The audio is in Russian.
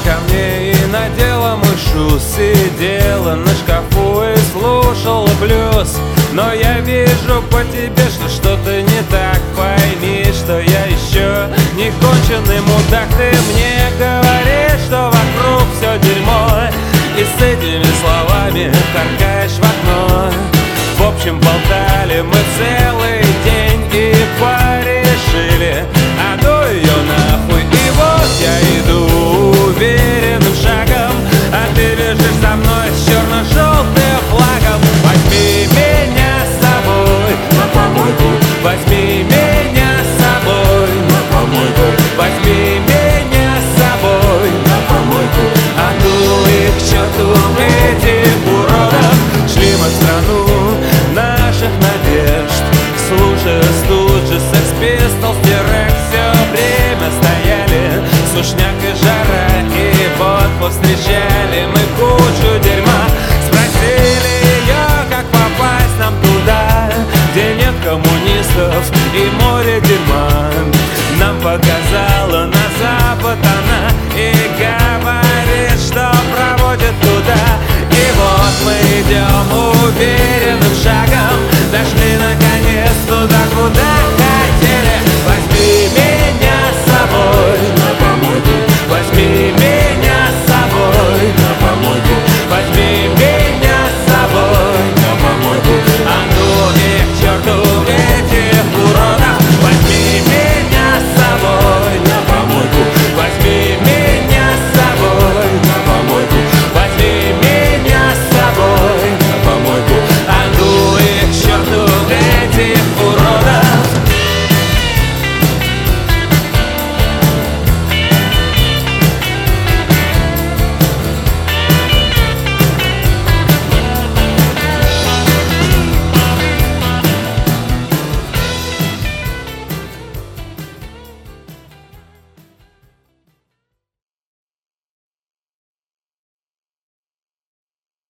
ко мне и надела мой шуз. Сидела на шкафу и слушала блюз. Но я вижу по тебе, что что-то не так. Пойми, что я еще не конченый мудак. Ты мне говоришь, что вокруг все дерьмо, и с этими словами харкаешь в окно. В общем, болтай